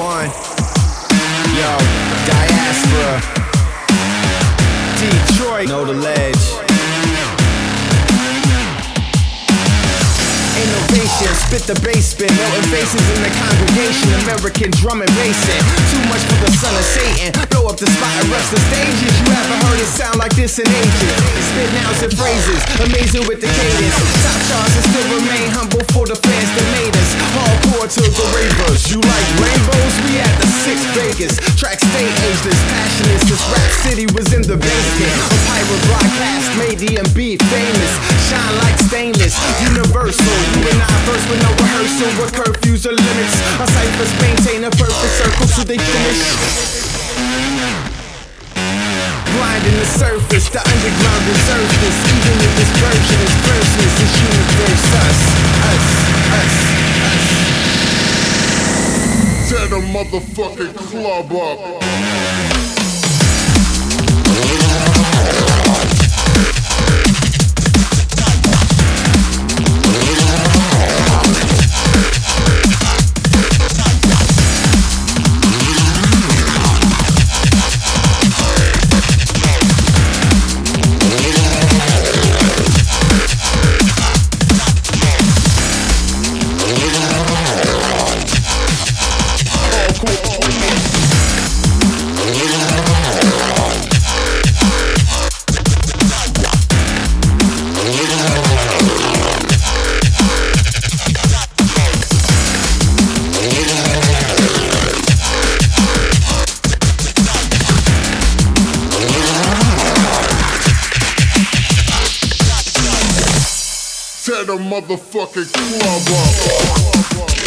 one. Yo, Diaspora, Detroit, know the ledge. Innovation, spit the bass spin, melting faces in the congregation. American drum and bassin', too much for the son of Satan. Blow up the spot and rush the stages. You haven't heard it sound like this in ages. Spit nouns and phrases, amazing with the cadence. Top charts and still remain humble for the fans that made us. Hardcore to the ravers. You like rainbows? We at the 6 Vegas. Track stay ageless, passionate since Rap City was in the basement. A pirate broadcast made DMB famous. Shine like stainless, universal. You and I first with no rehearsal, with curfews or limits. Our ciphers maintain a perfect circle till they finish. Blind in the surface, the underground deserves this. Even if this version is verseless, this universe, us. Tear the motherfucking club up. Tear the motherfucking club up.